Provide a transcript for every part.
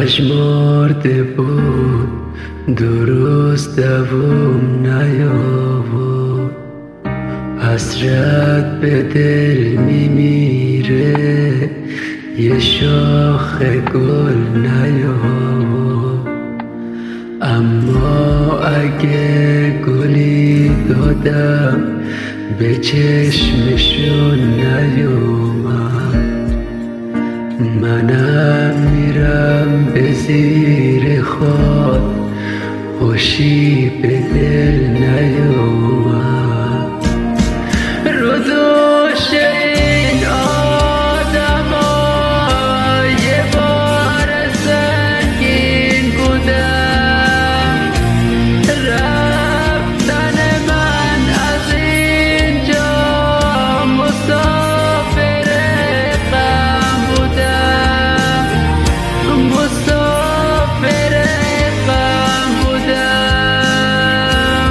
پژمرده بود درست دووم نیاورد، حسرت به دل میمیره یه شاخ گل نیاورد. اما اگه گلی دادم به چشمشون نیومد، منم میرم به زیر خاک، خوشی به دل نیومد. رو دوش این آدما یه بار سنگین بودم، رفتن من از اینجا مسافر غم بودم، مسافر غم بودم.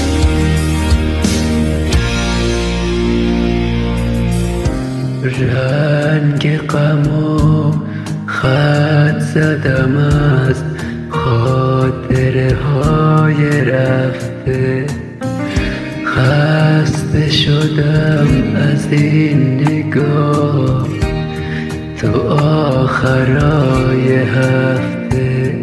رنگ غمو خط زدم از خاطره های رفته، خسته شدم از این نگاه تو آخرای هفته.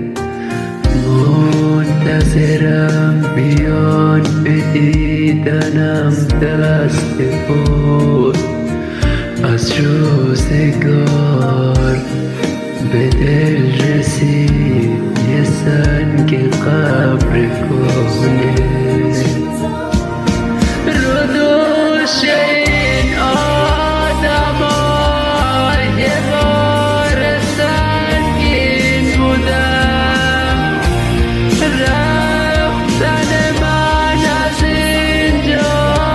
منتظرم بیان به دیدنم دست بود از روزگار، به دل رسید یه سنگ قبر کهنه. رو دوش این آدما یه بار سنگین بودم، رفتن من از اینجا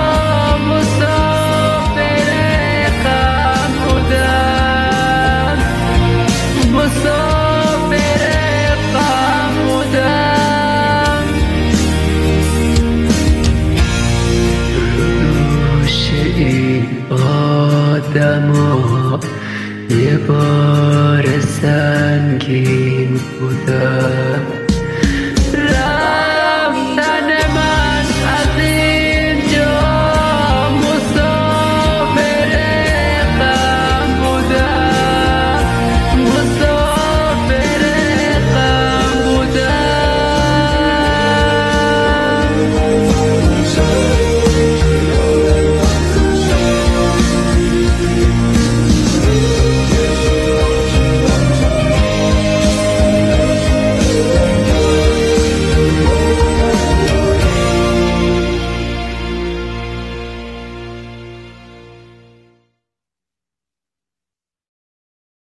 مسافر غم بودم، مسافر غم بودم. روش این آدما یه بار سنگین بودم.